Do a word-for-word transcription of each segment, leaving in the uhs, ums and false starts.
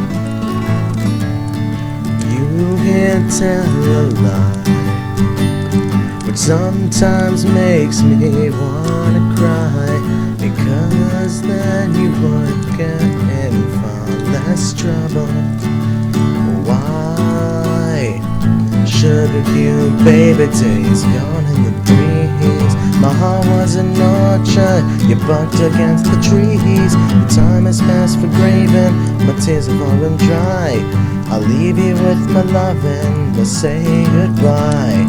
You can tell a lie, which sometimes makes me wanna cry, because then you would get in far less trouble. Why? Sugar cube baby days gone in the breeze. My heart was an orchard, you bucked against the trees. The time has passed for graving, my tears have all run dry. I'll leave you with my loving, we'll say goodbye.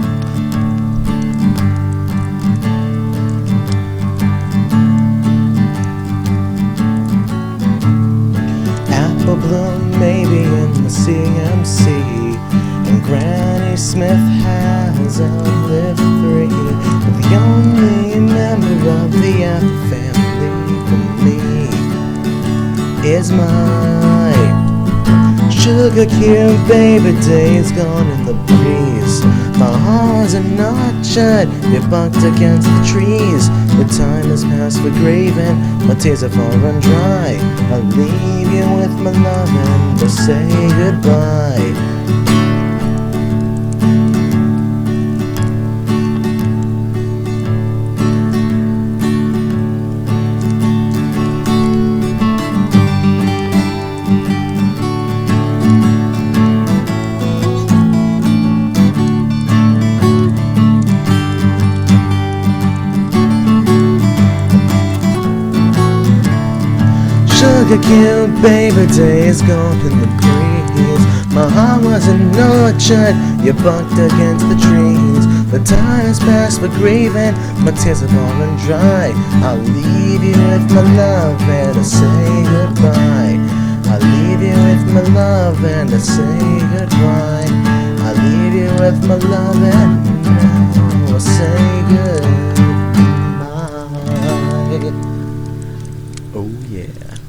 Apple bloom maybe in the C M C, and Granny Smith has outlived three. But the only member of the Apple family for me is my sugar cube baby days gone in the breeze. My heart's an orchard, you bucked against the trees. The time has passed for graving, my tears have all run dry. I'll leave you with my loving, we'll say goodbye. Sugar cube baby days gone in the breeze. My heart was an orchard, you bucked against the trees. The time has passed for grieving, my tears have all run dry. I'll leave you with my love and I'll say goodbye. I'll leave you with my love and I'll say goodbye. I'll leave you with my love and now I'll say goodbye. Oh yeah.